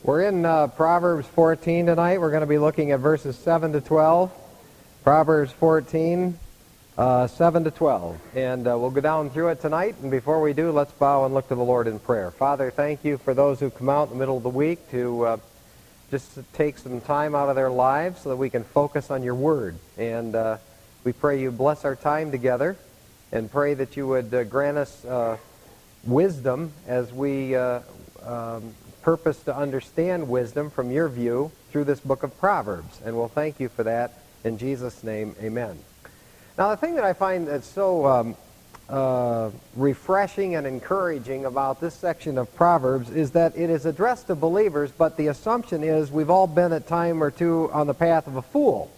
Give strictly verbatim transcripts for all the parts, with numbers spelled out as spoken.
We're in uh, Proverbs fourteen tonight. We're going to be looking at verses seven to twelve. Proverbs fourteen, uh, seven to twelve. And uh, we'll go down through it tonight. And before we do, let's bow and look to the Lord in prayer. Father, thank you for those who come out in the middle of the week to uh, just to take some time out of their lives so that we can focus on your word. And uh, we pray you bless our time together and pray that you would uh, grant us uh, wisdom as we uh, um, purpose to understand wisdom from your view through this book of Proverbs. And we'll thank you for that. In Jesus' name, amen. Now, the thing that I find that's so um, uh, refreshing and encouraging about this section of Proverbs is that it is addressed to believers, but the assumption is we've all been at time or two on the path of a fool.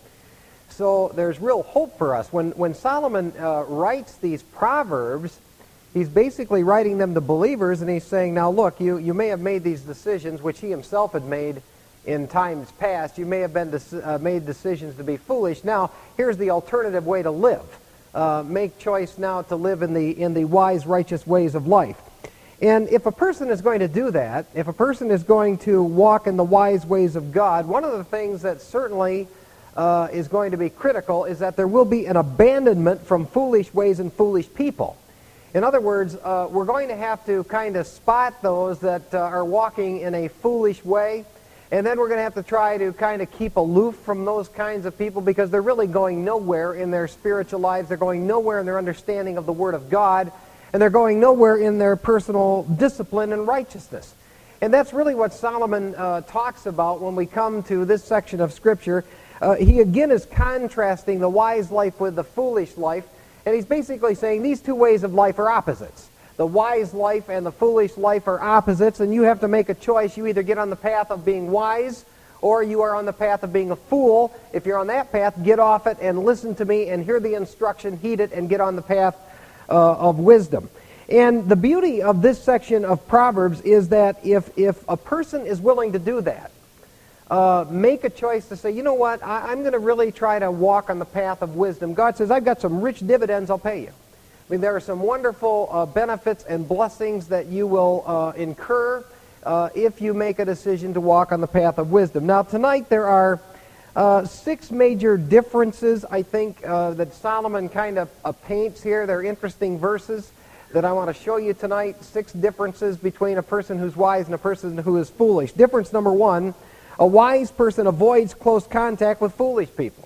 So there's real hope for us. When, when Solomon uh, writes these Proverbs, he's basically writing them to believers, and he's saying, now look, you, you may have made these decisions, which he himself had made in times past. You may have been uh, made decisions to be foolish. Now, here's the alternative way to live. Uh, make choice now to live in the, in the wise, righteous ways of life. And if a person is going to do that, if a person is going to walk in the wise ways of God, one of the things that certainly uh, is going to be critical is that there will be an abandonment from foolish ways and foolish people. In other words, uh, we're going to have to kind of spot those that uh, are walking in a foolish way, and then we're going to have to try to kind of keep aloof from those kinds of people because they're really going nowhere in their spiritual lives. They're going nowhere in their understanding of the Word of God, and they're going nowhere in their personal discipline and righteousness. And that's really what Solomon uh, talks about when we come to this section of Scripture. Uh, he again is contrasting the wise life with the foolish life. And he's basically saying these two ways of life are opposites. The wise life and the foolish life are opposites, and you have to make a choice. You either get on the path of being wise, or you are on the path of being a fool. If you're on that path, get off it and listen to me and hear the instruction, heed it, and get on the path uh, of wisdom. And the beauty of this section of Proverbs is that if, if a person is willing to do that, Uh, make a choice to say, you know what, I, I'm going to really try to walk on the path of wisdom. God says, I've got some rich dividends, I'll pay you. I mean, there are some wonderful uh, benefits and blessings that you will uh, incur uh, if you make a decision to walk on the path of wisdom. Now, tonight there are uh, six major differences, I think, uh, that Solomon kind of uh, paints here. They're interesting verses that I want to show you tonight. Six differences between a person who's wise and a person who is foolish. Difference number one, a wise person avoids close contact with foolish people.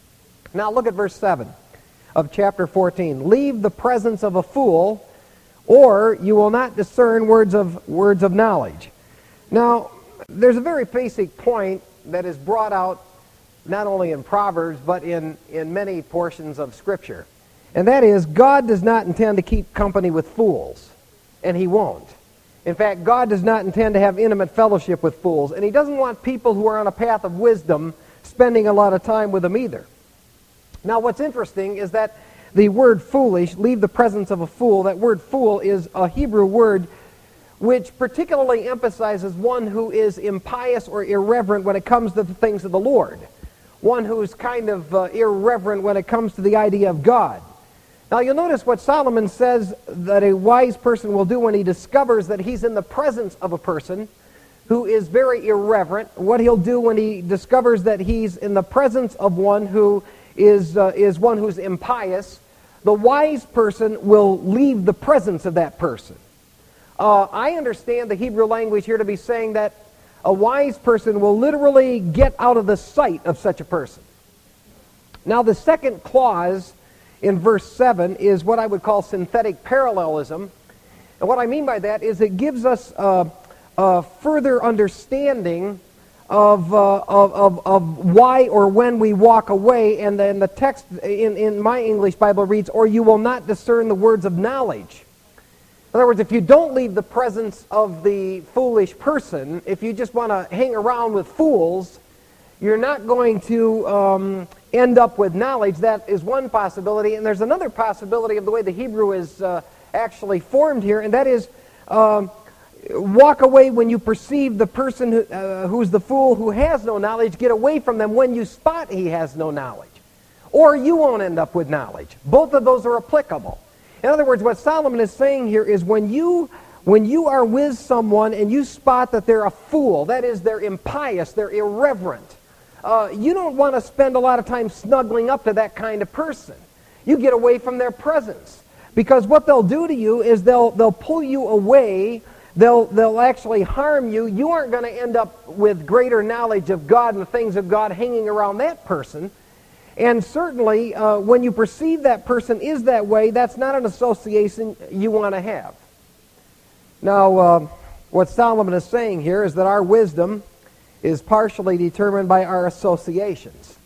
Now look at verse seven of chapter fourteen. Leave the presence of a fool, or you will not discern words of words of knowledge. Now, there's a very basic point that is brought out not only in Proverbs, but in, in many portions of Scripture. And that is, God does not intend to keep company with fools, and He won't. In fact, God does not intend to have intimate fellowship with fools, and He doesn't want people who are on a path of wisdom spending a lot of time with them either. Now, what's interesting is that the word foolish, leave the presence of a fool, that word fool is a Hebrew word which particularly emphasizes one who is impious or irreverent when it comes to the things of the Lord, one who's kind of uh, irreverent when it comes to the idea of God. Now, you'll notice what Solomon says that a wise person will do when he discovers that he's in the presence of a person who is very irreverent, what he'll do when he discovers that he's in the presence of one who is, uh, is one who's impious. The wise person will leave the presence of that person. Uh, I understand the Hebrew language here to be saying that a wise person will literally get out of the sight of such a person. Now, the second clause in verse seven is what I would call synthetic parallelism. And what I mean by that is it gives us uh, a further understanding of, uh, of, of, of why or when we walk away. And then the text in, in my English Bible reads, or you will not discern the words of knowledge. In other words, if you don't leave the presence of the foolish person, if you just want to hang around with fools, you're not going to um, end up with knowledge. That is one possibility. And there's another possibility of the way the Hebrew is uh, actually formed here, and that is um, walk away when you perceive the person who, uh, who's the fool who has no knowledge. Get away from them when you spot he has no knowledge. Or you won't end up with knowledge. Both of those are applicable. In other words, what Solomon is saying here is when you When you are with someone and you spot that they're a fool, that is, they're impious, they're irreverent, uh, you don't want to spend a lot of time snuggling up to that kind of person. You get away from their presence. Because what they'll do to you is they'll, they'll pull you away. They'll, they'll actually harm you. You aren't going to end up with greater knowledge of God and the things of God hanging around that person. And certainly, uh, when you perceive that person is that way, that's not an association you want to have. Now, uh, what Solomon is saying here is that our wisdom is partially determined by our associations.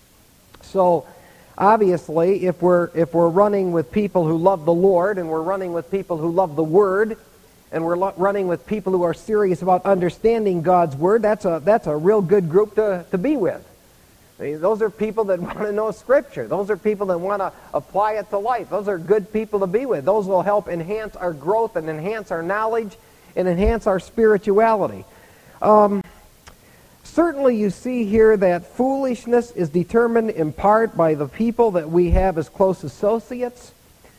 So, obviously, if we're, if we're running with people who love the Lord, and we're running with people who love the Word, and we're lo- running with people who are serious about understanding God's Word, that's a, that's a real good group to, to be with. I mean, those are people that want to know Scripture. Those are people that want to apply it to life. Those are good people to be with. Those will help enhance our growth and enhance our knowledge and enhance our spirituality. Um, certainly you see here that foolishness is determined in part by the people that we have as close associates.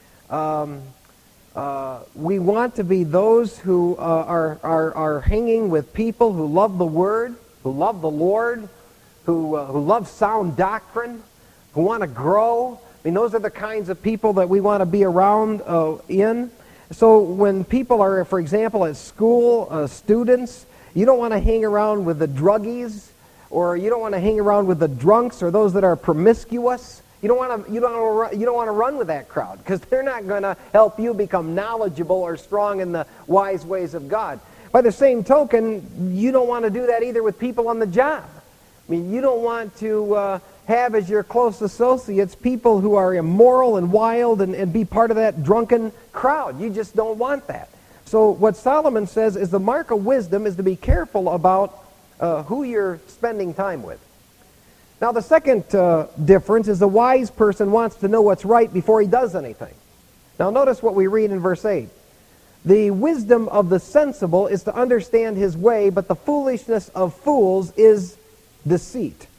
Um, uh, we want to be those who uh, are, are, are hanging with people who love the Word, who love the Lord, who, uh, who love sound doctrine, who want to grow. I mean, those are the kinds of people that we want to be around uh, in. So when people are, for example, at school, uh, students, you don't want to hang around with the druggies, or you don't want to hang around with the drunks or those that are promiscuous. You don't want to, you don't want to, you don't want to run with that crowd, because they're not going to help you become knowledgeable or strong in the wise ways of God. By the same token, you don't want to do that either with people on the job. I mean, you don't want to uh, have as your close associates people who are immoral and wild and, and be part of that drunken crowd. You just don't want that. So what Solomon says is the mark of wisdom is to be careful about uh, who you're spending time with. Now, the second uh, difference is the wise person wants to know what's right before he does anything. Now, notice what we read in verse eight. The wisdom of the sensible is to understand his way, but the foolishness of fools is deceit.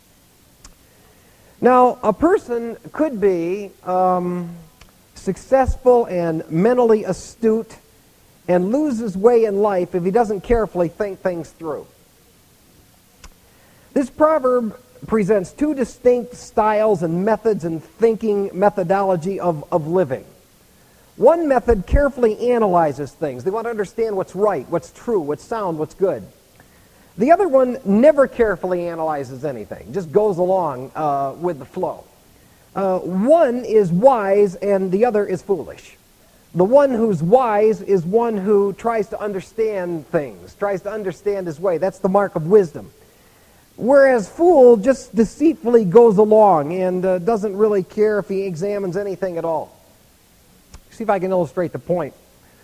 Now, a person could be um, successful and mentally astute and lose his way in life if he doesn't carefully think things through. This proverb presents two distinct styles and methods and thinking methodology of, of living. One method carefully analyzes things. They want to understand what's right, what's true, what's sound, what's good. The other one never carefully analyzes anything, just goes along uh, with the flow. Uh, one is wise and the other is foolish. The one who's wise is one who tries to understand things, tries to understand his way. That's the mark of wisdom. Whereas fool just deceitfully goes along and uh, doesn't really care if he examines anything at all. See if I can illustrate the point.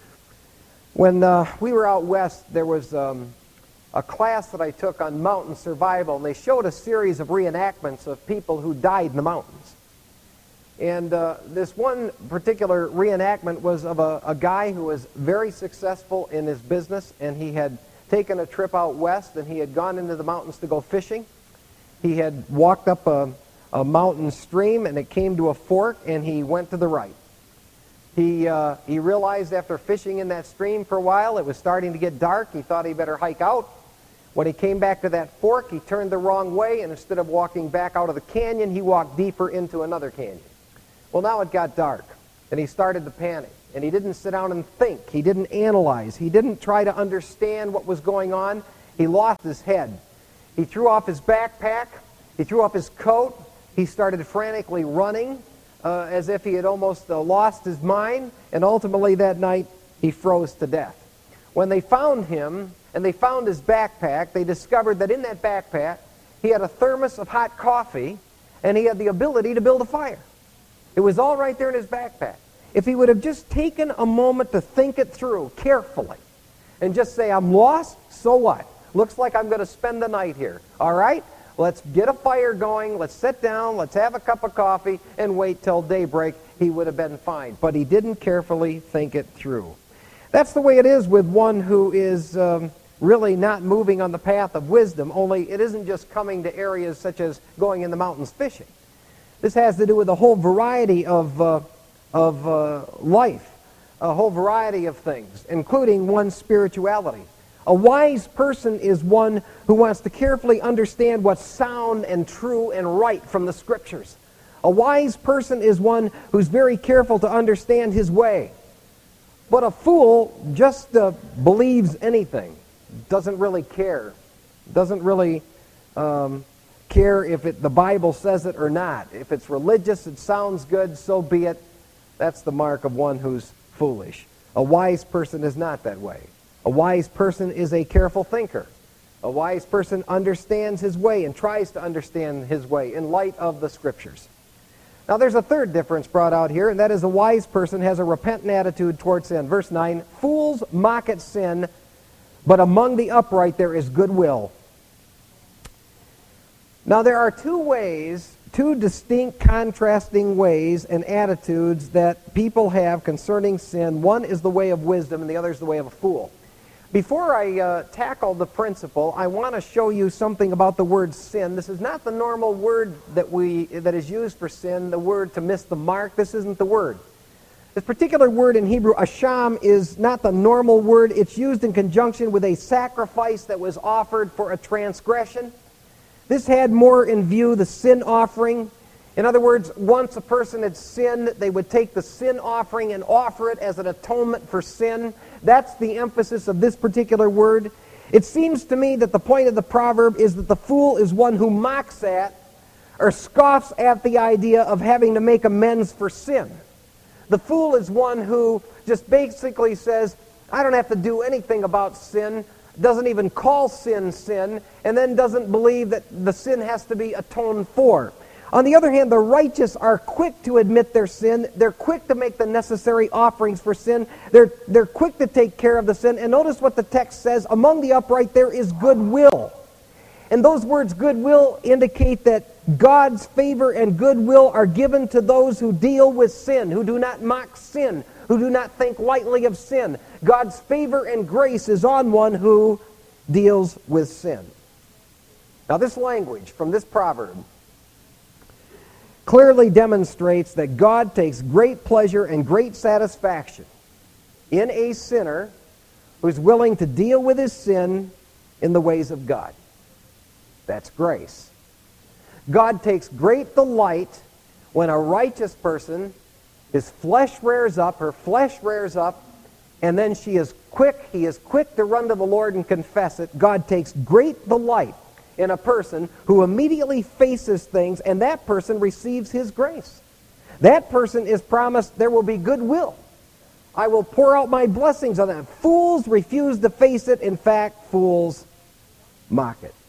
When uh, we were out west, there was um, a class that I took on mountain survival, and they showed a series of reenactments of people who died in the mountains. And uh, this one particular reenactment was of a, a guy who was very successful in his business, and he had taken a trip out west, and he had gone into the mountains to go fishing. He had walked up a, a mountain stream, and it came to a fork, and he went to the right. He, uh, he realized after fishing in that stream for a while, it was starting to get dark. He thought he better hike out. When he came back to that fork, he turned the wrong way, and instead of walking back out of the canyon, he walked deeper into another canyon. Well, now it got dark, and he started to panic. And he didn't sit down and think. He didn't analyze. He didn't try to understand what was going on. He lost his head. He threw off his backpack. He threw off his coat. He started frantically running uh, as if he had almost uh, lost his mind. And ultimately that night, he froze to death. When they found him and they found his backpack, they discovered that in that backpack, he had a thermos of hot coffee, and he had the ability to build a fire. It was all right there in his backpack. If he would have just taken a moment to think it through carefully and just say, I'm lost, so what? Looks like I'm going to spend the night here. All right? Let's get a fire going. Let's sit down. Let's have a cup of coffee and wait till daybreak. He would have been fine. But he didn't carefully think it through. That's the way it is with one who is um, really not moving on the path of wisdom, only it isn't just coming to areas such as going in the mountains fishing. This has to do with a whole variety of... Uh, of uh, life. a whole variety of things, including one's spirituality. A wise person is one who wants to carefully understand what's sound and true and right from the Scriptures. A wise person is one who's very careful to understand his way. But a fool just uh, believes anything, doesn't really care, doesn't really um, care if it, the Bible says it or not. If it's religious, it sounds good, so be it. That's the mark of one who's foolish. A wise person is not that way. A wise person is a careful thinker. A wise person understands his way and tries to understand his way in light of the Scriptures. Now there's a third difference brought out here, and that is a wise person has a repentant attitude toward sin. Verse nine, fools mock at sin, but among the upright there is goodwill. Now there are two ways, two distinct contrasting ways and attitudes that people have concerning sin. One is the way of wisdom and the other is the way of a fool. Before I uh, tackle the principle, I want to show you something about the word sin. This is not the normal word that we that is used for sin, the word to miss the mark. This isn't the word. This particular word in Hebrew, asham, is not the normal word. It's used in conjunction with a sacrifice that was offered for a transgression. This had more in view the sin offering. In other words, once a person had sinned, they would take the sin offering and offer it as an atonement for sin. That's the emphasis of this particular word. It seems to me that the point of the proverb is that the fool is one who mocks at or scoffs at the idea of having to make amends for sin. The fool is one who just basically says, I don't have to do anything about sin, doesn't even call sin sin, and then doesn't believe that the sin has to be atoned for. On the other hand, the righteous are quick to admit their sin. They're quick to make the necessary offerings for sin. They're, they're quick to take care of the sin. And notice what the text says, among the upright there is goodwill. And those words goodwill indicate that God's favor and goodwill are given to those who deal with sin, who do not mock sin, who do not think lightly of sin. God's favor and grace is on one who deals with sin. Now this language from this proverb clearly demonstrates that God takes great pleasure and great satisfaction in a sinner who's willing to deal with his sin in the ways of God. That's grace. God takes great delight when a righteous person, his flesh rears up, her flesh rears up, and then she is quick, he is quick to run to the Lord and confess it. God takes great delight in a person who immediately faces things, and that person receives his grace. That person is promised there will be goodwill. I will pour out my blessings on them. Fools refuse to face it. In fact, fools mock it.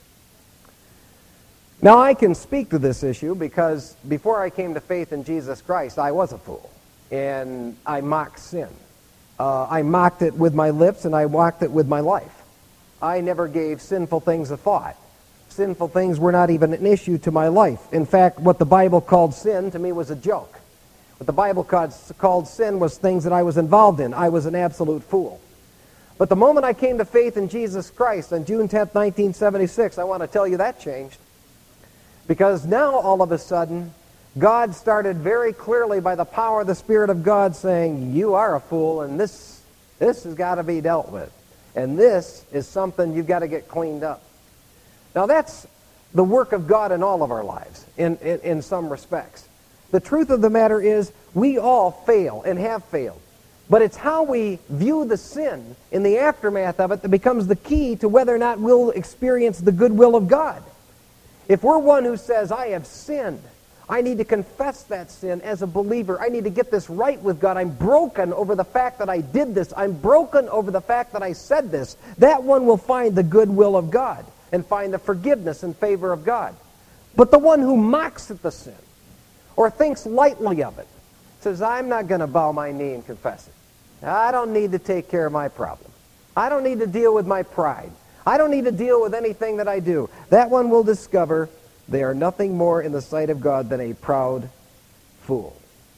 Now, I can speak to this issue because before I came to faith in Jesus Christ, I was a fool, and I mocked sin. Uh, I mocked it with my lips, and I mocked it with my life. I never gave sinful things a thought. Sinful things were not even an issue to my life. In fact, what the Bible called sin to me was a joke. What the Bible called, called sin was things that I was involved in. I was an absolute fool. But the moment I came to faith in Jesus Christ on June tenth, nineteen seventy-six, I want to tell you that changed. Because now, all of a sudden, God started very clearly by the power of the Spirit of God saying, you are a fool, and this, this has got to be dealt with. And this is something you've got to get cleaned up. Now that's the work of God in all of our lives, in, in, in some respects. The truth of the matter is, we all fail and have failed. But it's how we view the sin in the aftermath of it that becomes the key to whether or not we'll experience the goodwill of God. If we're one who says, I have sinned, I need to confess that sin as a believer. I need to get this right with God. I'm broken over the fact that I did this. I'm broken over the fact that I said this. That one will find the goodwill of God and find the forgiveness and favor of God. But the one who mocks at the sin or thinks lightly of it says, I'm not going to bow my knee and confess it. I don't need to take care of my problem. I don't need to deal with my pride. I don't need to deal with anything that I do. That one will discover they are nothing more in the sight of God than a proud fool.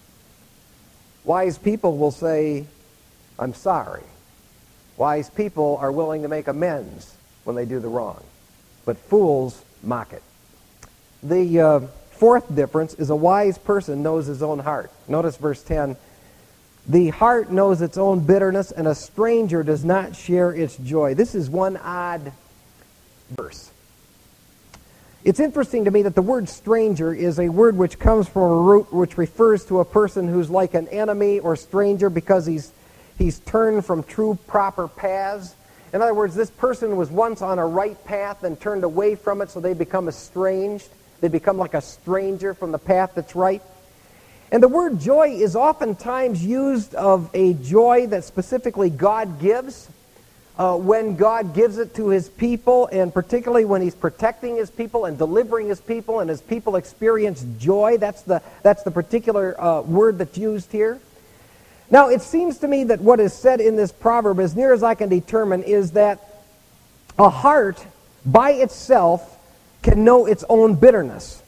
Wise people will say, I'm sorry. Wise people are willing to make amends when they do the wrong. But fools mock it. The uh, fourth difference is a wise person knows his own heart. Notice verse ten. The heart knows its own bitterness, and a stranger does not share its joy. This is one odd verse. It's interesting to me that the word stranger is a word which comes from a root which refers to a person who's like an enemy or stranger because he's he's turned from true proper paths. In other words, this person was once on a right path and turned away from it, so they become estranged. They become like a stranger from the path that's right. And the word joy is oftentimes used of a joy that specifically God gives. Uh, when God gives it to his people, and particularly when he's protecting his people and delivering his people, and his people experience joy, that's the, that's the particular uh, word that's used here. Now, it seems to me that what is said in this proverb, as near as I can determine, is that a heart by itself can know its own bitterness.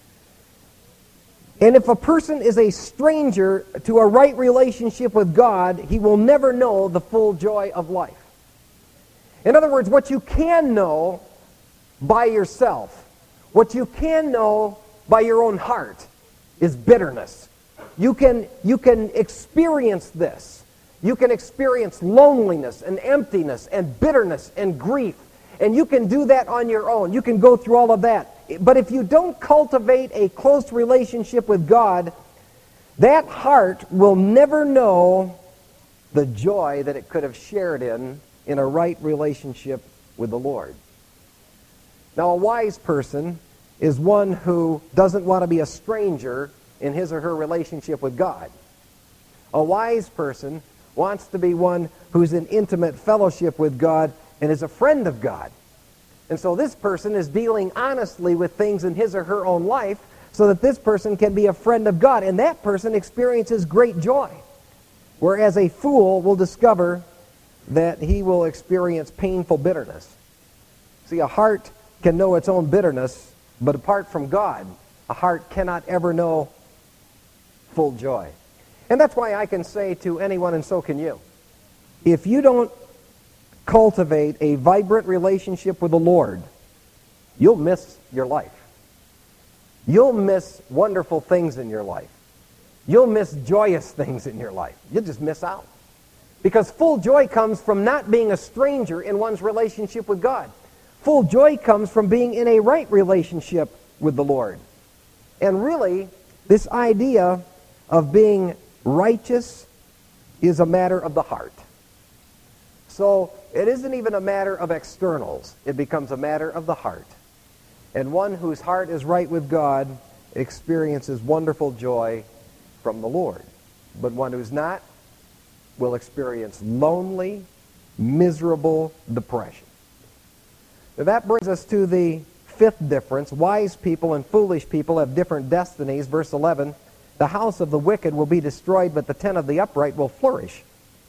And if a person is a stranger to a right relationship with God, he will never know the full joy of life. In other words, what you can know by yourself, what you can know by your own heart, is bitterness. You can, you can experience this. You can experience loneliness and emptiness and bitterness and grief. And you can do that on your own. You can go through all of that. But if you don't cultivate a close relationship with God, that heart will never know the joy that it could have shared in in a right relationship with the Lord. Now, a wise person is one who doesn't want to be a stranger in his or her relationship with God. A wise person wants to be one who's in intimate fellowship with God and is a friend of God. And so this person is dealing honestly with things in his or her own life so that this person can be a friend of God, and that person experiences great joy. Whereas a fool will discover that he will experience painful bitterness. See, a heart can know its own bitterness, but apart from God, a heart cannot ever know full joy. And that's why I can say to anyone, and so can you, if you don't cultivate a vibrant relationship with the Lord, you'll miss your life. You'll miss wonderful things in your life. You'll miss joyous things in your life. You'll just miss out. Because full joy comes from not being a stranger in one's relationship with God. Full joy comes from being in a right relationship with the Lord. And really, this idea of being righteous is a matter of the heart. So it isn't even a matter of externals. It becomes a matter of the heart. And one whose heart is right with God experiences wonderful joy from the Lord. But one who's not will experience lonely, miserable depression. Now that brings us to the fifth difference. Wise people and foolish people have different destinies. Verse eleven, the house of the wicked will be destroyed, but the tent of the upright will flourish.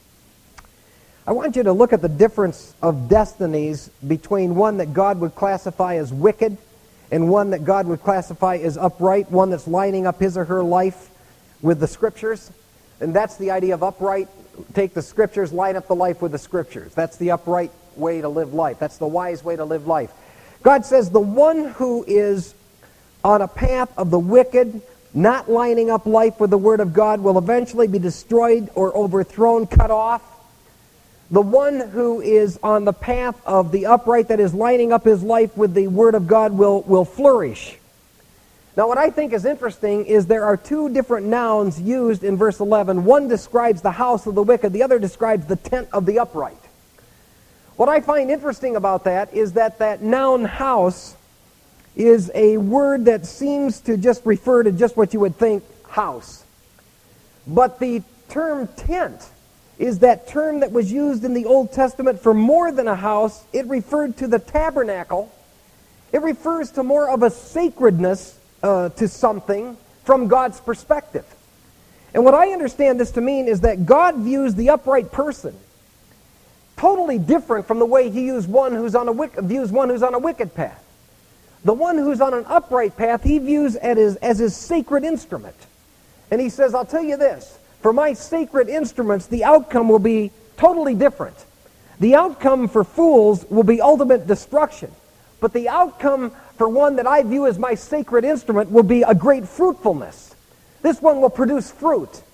I want you to look at the difference of destinies between one that God would classify as wicked and one that God would classify as upright, one that's lining up his or her life with the Scriptures. And that's the idea of upright. Take the Scriptures, line up the life with the Scriptures. That's the upright way to live life. That's the wise way to live life. God says the one who is on a path of the wicked, not lining up life with the Word of God, will eventually be destroyed or overthrown, cut off. The one who is on the path of the upright, that is lining up his life with the Word of God, will, will flourish. Now, what I think is interesting is there are two different nouns used in verse eleven. One describes the house of the wicked. The other describes the tent of the upright. What I find interesting about that is that that noun house is a word that seems to just refer to just what you would think, house. But the term tent is that term that was used in the Old Testament for more than a house. It referred to the tabernacle. It refers to more of a sacredness Uh, to something from God's perspective. And what I understand this to mean is that God views the upright person totally different from the way he views one who's on a wicked, views one who's on a wicked path. The one who's on an upright path, he views as his, as his sacred instrument. And he says, I'll tell you this, for my sacred instruments, the outcome will be totally different. The outcome for fools will be ultimate destruction. But the outcome for one that I view as my sacred instrument will be a great fruitfulness. This one will produce fruit.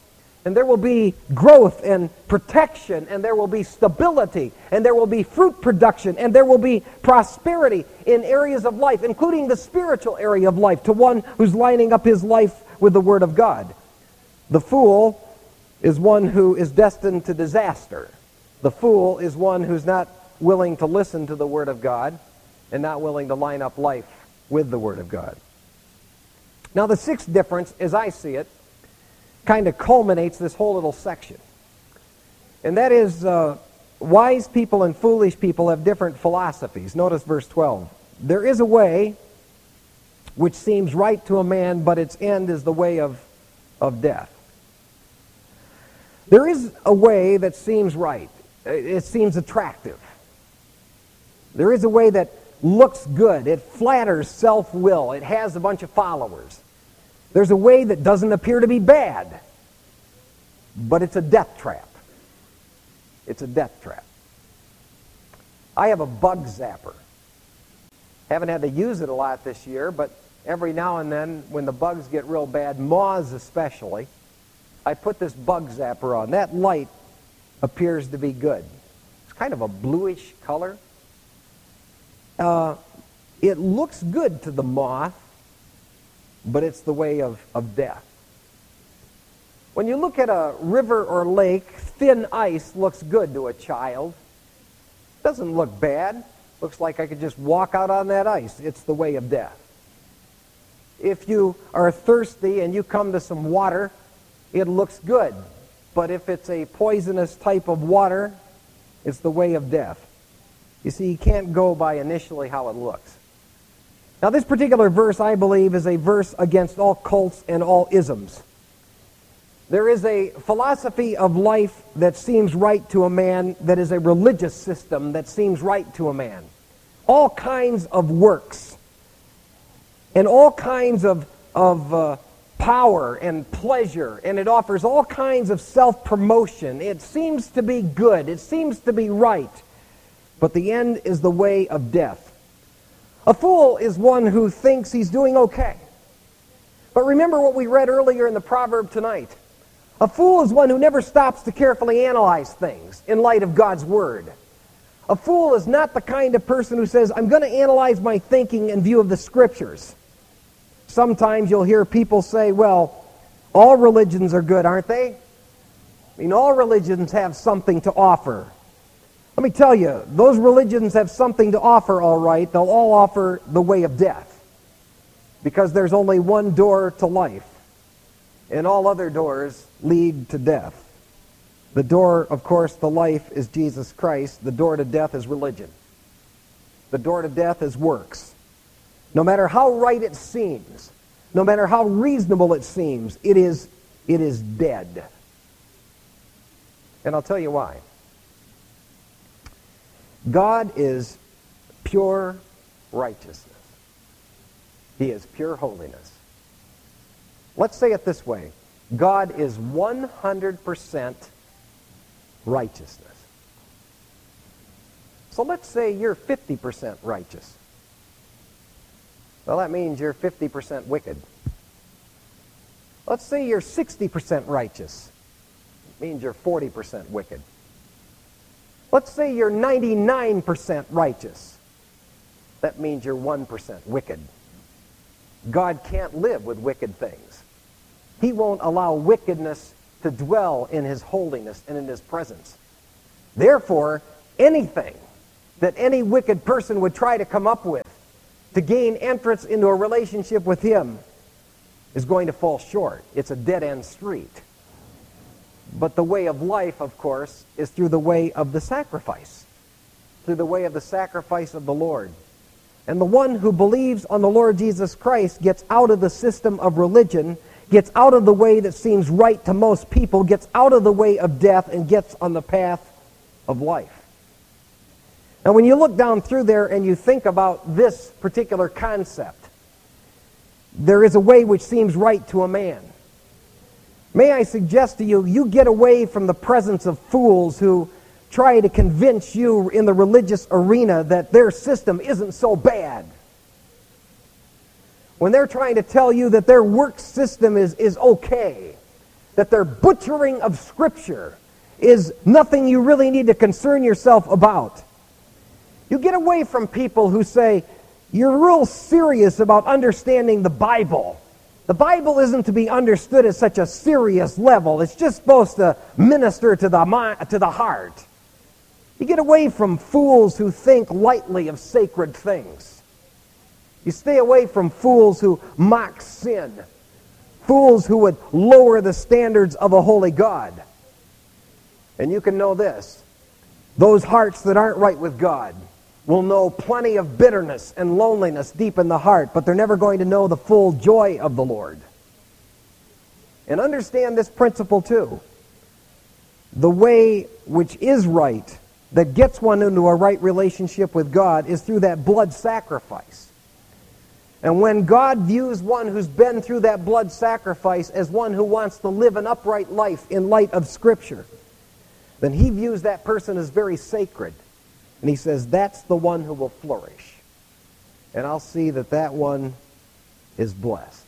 and there will be growth and protection, and there will be stability, and there will be fruit production, and there will be prosperity in areas of life, including the spiritual area of life, to one who's lining up his life with the Word of God. The fool is one who is destined to disaster. The fool is one who's not willing to listen to the Word of God and not willing to line up life with the Word of God. Now, the sixth difference, as I see it, kind of culminates this whole little section. And that is, uh, wise people and foolish people have different philosophies. Notice verse twelve. There is a way which seems right to a man, but its end is the way of, of death. There is a way that seems right. It seems attractive. There is a way that looks good. It flatters self-will. It has a bunch of followers. There's a way that doesn't appear to be bad, but it's a death trap. It's a death trap. I have a bug zapper. Haven't had to use it a lot this year, but every now and then when the bugs get real bad, moths especially, I put this bug zapper on. That light appears to be good. It's kind of a bluish color. Uh, it looks good to the moth, but it's the way of, of death. When you look at a river or lake, thin ice looks good to a child. Doesn't look bad. Looks like I could just walk out on that ice. It's the way of death. If you are thirsty and you come to some water, it looks good. But if it's a poisonous type of water, it's the way of death. You see, you can't go by initially how it looks. Now, this particular verse, I believe, is a verse against all cults and all isms. There is a philosophy of life that seems right to a man that is a religious system that seems right to a man. All kinds of works and all kinds of, of uh, power and pleasure, and it offers all kinds of self-promotion. It seems to be good. It seems to be right. But the end is the way of death. A fool is one who thinks he's doing okay. But remember what we read earlier in the proverb tonight. A fool is one who never stops to carefully analyze things in light of God's Word. A fool is not the kind of person who says, I'm going to analyze my thinking in view of the Scriptures. Sometimes you'll hear people say, well, all religions are good, aren't they? I mean, all religions have something to offer. Let me tell you, those religions have something to offer, all right. They'll all offer the way of death, because there's only one door to life, and all other doors lead to death. The door, of course, to life is Jesus Christ. The door to death is religion. The door to death is works. No matter how right it seems, no matter how reasonable it seems, it is, it is dead. And I'll tell you why. God is pure righteousness. He is pure holiness. Let's say it this way. God is one hundred percent righteousness. So let's say you're fifty percent righteous. Well, that means you're fifty percent wicked. Let's say you're sixty percent righteous. It means you're forty percent wicked. Let's say you're ninety-nine percent righteous. That means you're one percent wicked. God can't live with wicked things. He won't allow wickedness to dwell in His holiness and in His presence. Therefore, anything that any wicked person would try to come up with to gain entrance into a relationship with Him is going to fall short. It's a dead-end street. But the way of life, of course, is through the way of the sacrifice, through the way of the sacrifice of the Lord. And the one who believes on the Lord Jesus Christ gets out of the system of religion, gets out of the way that seems right to most people, gets out of the way of death, and gets on the path of life. Now, when you look down through there and you think about this particular concept, there is a way which seems right to a man. May I suggest to you, you get away from the presence of fools who try to convince you in the religious arena that their system isn't so bad. When they're trying to tell you that their work system is, is okay, that their butchering of Scripture is nothing you really need to concern yourself about. You get away from people who say, you're real serious about understanding the Bible. The Bible isn't to be understood at such a serious level. It's just supposed to minister to the mind, to the heart. You get away from fools who think lightly of sacred things. You stay away from fools who mock sin. Fools who would lower the standards of a holy God. And you can know this. Those hearts that aren't right with God will know plenty of bitterness and loneliness deep in the heart, but they're never going to know the full joy of the Lord. And understand this principle too. The way which is right, that gets one into a right relationship with God, is through that blood sacrifice. And when God views one who's been through that blood sacrifice as one who wants to live an upright life in light of Scripture, then he views that person as very sacred. And he says, that's the one who will flourish. And I'll see that that one is blessed.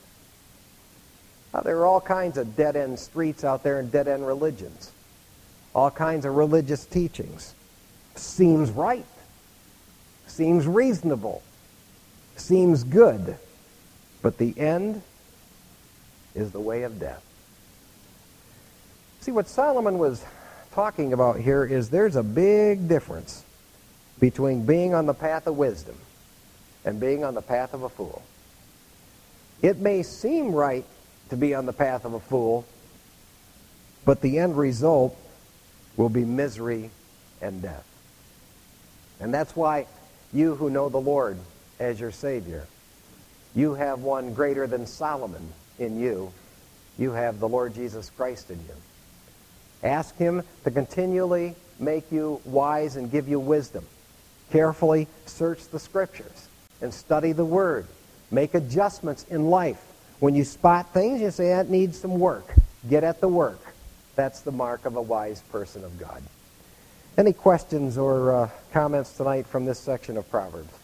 Now, there are all kinds of dead-end streets out there and dead-end religions. All kinds of religious teachings. Seems right. Seems reasonable. Seems good. But the end is the way of death. See, what Solomon was talking about here is there's a big difference between being on the path of wisdom and being on the path of a fool. It may seem right to be on the path of a fool, but the end result will be misery and death. And that's why you who know the Lord as your Savior, you have one greater than Solomon in you. You have the Lord Jesus Christ in you. Ask him to continually make you wise and give you wisdom. Carefully search the Scriptures and study the Word. Make adjustments in life. When you spot things, you say, that needs some work. Get at the work. That's the mark of a wise person of God. Any questions or uh, comments tonight from this section of Proverbs?